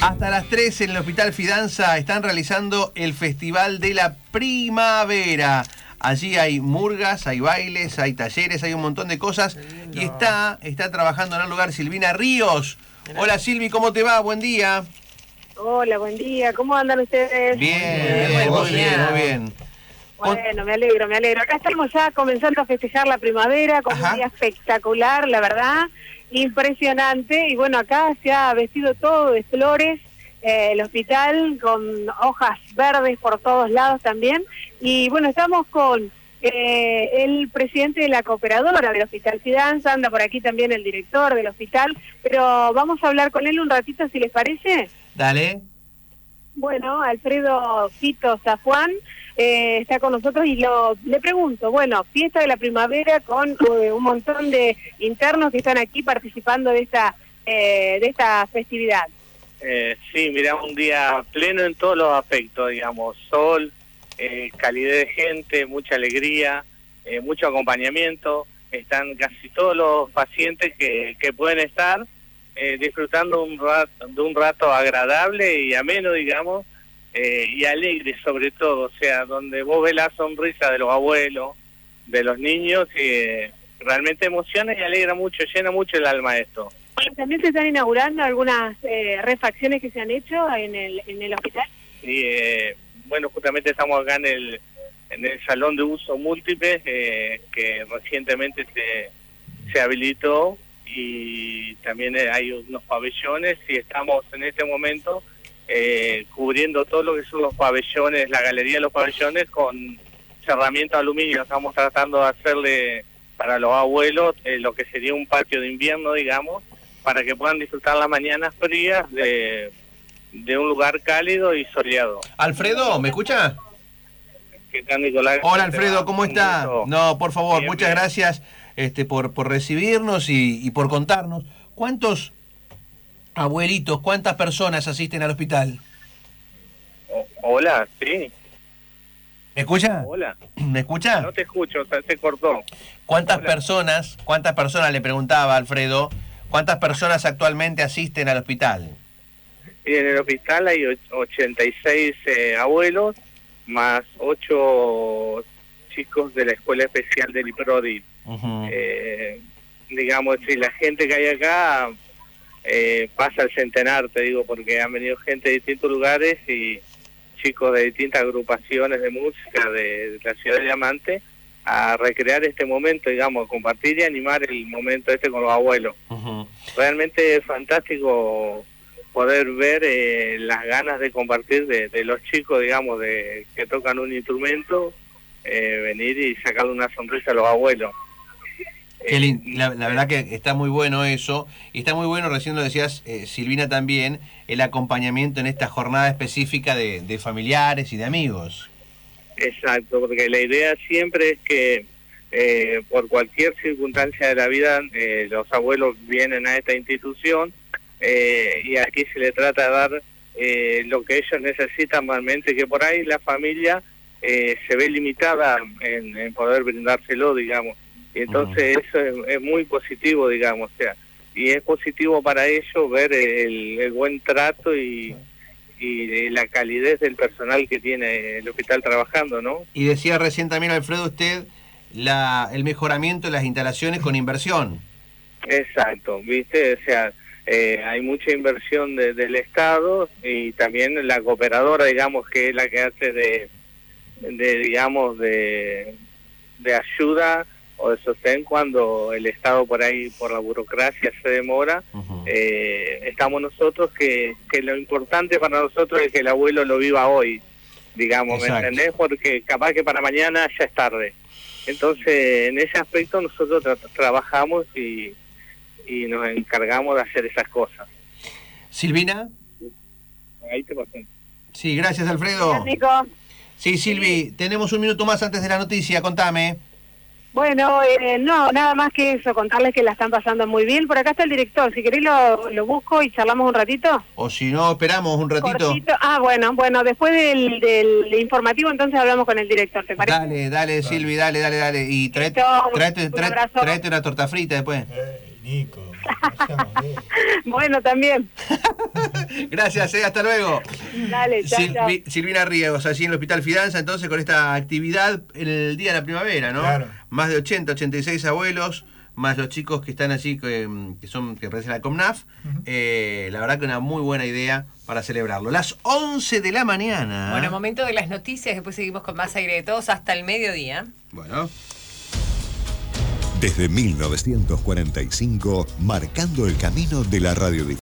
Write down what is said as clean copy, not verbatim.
Hasta las 3 en el Hospital Fidanza están realizando el Festival de la Primavera. Allí hay murgas, hay bailes, hay talleres, hay un montón de cosas. Y está trabajando en el lugar Silvina Ríos. Hola Silvi, ¿cómo te va? Buen día. Hola, buen día. ¿Cómo andan ustedes? Bien, muy bien. Bueno, me alegro. Acá estamos ya comenzando a festejar la primavera con un día espectacular, la verdad, impresionante. Y bueno, acá se ha vestido todo de flores, el hospital con hojas verdes por todos lados también. Y bueno, estamos con el presidente de la cooperadora del Hospital Fidanza, anda por aquí también el director del hospital, pero vamos a hablar con él un ratito, si les parece. Dale. Bueno, Alfredo Fito Zafuán está con nosotros y le pregunto, bueno, fiesta de la primavera con un montón de internos que están aquí participando de esta festividad. Sí, mira, un día pleno en todos los aspectos, digamos, sol, calidez de gente, mucha alegría, mucho acompañamiento. Están casi todos los pacientes que pueden estar disfrutando de un rato agradable y ameno, digamos, y alegre sobre todo, o sea, donde vos ves la sonrisa de los abuelos, de los niños, realmente emociona y alegra mucho, llena mucho el alma esto. También se están inaugurando algunas refacciones que se han hecho en el hospital. Sí, bueno, justamente estamos acá en el salón de uso múltiple que recientemente se habilitó, y también hay unos pabellones y estamos en este momento cubriendo todo lo que son los pabellones, la galería de los pabellones con cerramiento de aluminio. Estamos tratando de hacerle para los abuelos lo que sería un patio de invierno, digamos, para que puedan disfrutar las mañanas frías de un lugar cálido y soleado. Alfredo, ¿me escucha? ¿Qué tal, Nicolás? Hola Alfredo, ¿cómo está? No, por favor, bien, muchas gracias por recibirnos y por contarnos. ¿Cuántos abuelitos, cuántas personas asisten al hospital? Hola, sí. ¿Me escucha? Hola. ¿Me escucha? No te escucho, se cortó. ¿Cuántas personas, le preguntaba Alfredo, cuántas personas actualmente asisten al hospital? Y en el hospital hay 86 abuelos, más 8 chicos de la Escuela Especial del IPRODI. Digamos, si la gente que hay acá pasa el centenar, te digo, porque han venido gente de distintos lugares y chicos de distintas agrupaciones de música de la ciudad de Diamante a recrear este momento, digamos, a compartir y animar el momento con los abuelos. Realmente es fantástico poder ver las ganas de compartir de los chicos, digamos, que tocan un instrumento, venir y sacarle una sonrisa a los abuelos. La verdad que está muy bueno eso, y está muy bueno, recién lo decías, Silvina, también, el acompañamiento en esta jornada específica de familiares y de amigos. Exacto, porque la idea siempre es que por cualquier circunstancia de la vida los abuelos vienen a esta institución y aquí se le trata de dar lo que ellos necesitan realmente, que por ahí la familia se ve limitada en poder brindárselo, digamos. Y entonces eso es muy positivo, digamos, o sea, y es positivo para ellos ver el buen trato y la calidez del personal que tiene el hospital trabajando, ¿no? Y decía recién también, Alfredo, usted, el mejoramiento de las instalaciones con inversión. Exacto, ¿viste? O sea, hay mucha inversión del Estado y también la cooperadora, digamos, que es la que hace digamos, de ayuda o de sostén cuando el Estado por ahí, por la burocracia, se demora. Estamos nosotros que lo importante para nosotros es que el abuelo lo viva hoy, digamos. Exacto. ¿Me entendés? Porque capaz que para mañana ya es tarde. Entonces, en ese aspecto nosotros trabajamos y nos encargamos de hacer esas cosas. ¿Silvina? Ahí te pasé. Sí, gracias, Alfredo. Nico. Sí, Silvi, tenemos un minuto más antes de la noticia, contame. Bueno, no, nada más que eso, contarles que la están pasando muy bien. Por acá está el director, si querés lo busco y charlamos un ratito. O si no, esperamos un ratito. Cortito. Ah, bueno, después del informativo entonces hablamos con el director, ¿te parece? Dale, Silvi, dale. Y tráete una torta frita después. Nico. Bueno, también. Gracias, hasta luego. Dale, chao. Silvina Riegos, allí en el Hospital Fidanza, entonces con esta actividad en el Día de la Primavera, ¿no? Claro. Más de 86 abuelos, más los chicos que están allí, que representan la Comnaf. La verdad que una muy buena idea para celebrarlo. Las 11 de la mañana. Bueno, momento de las noticias, después seguimos con más aire de todos hasta el mediodía. Bueno. Desde 1945, marcando el camino de la radiodifusión.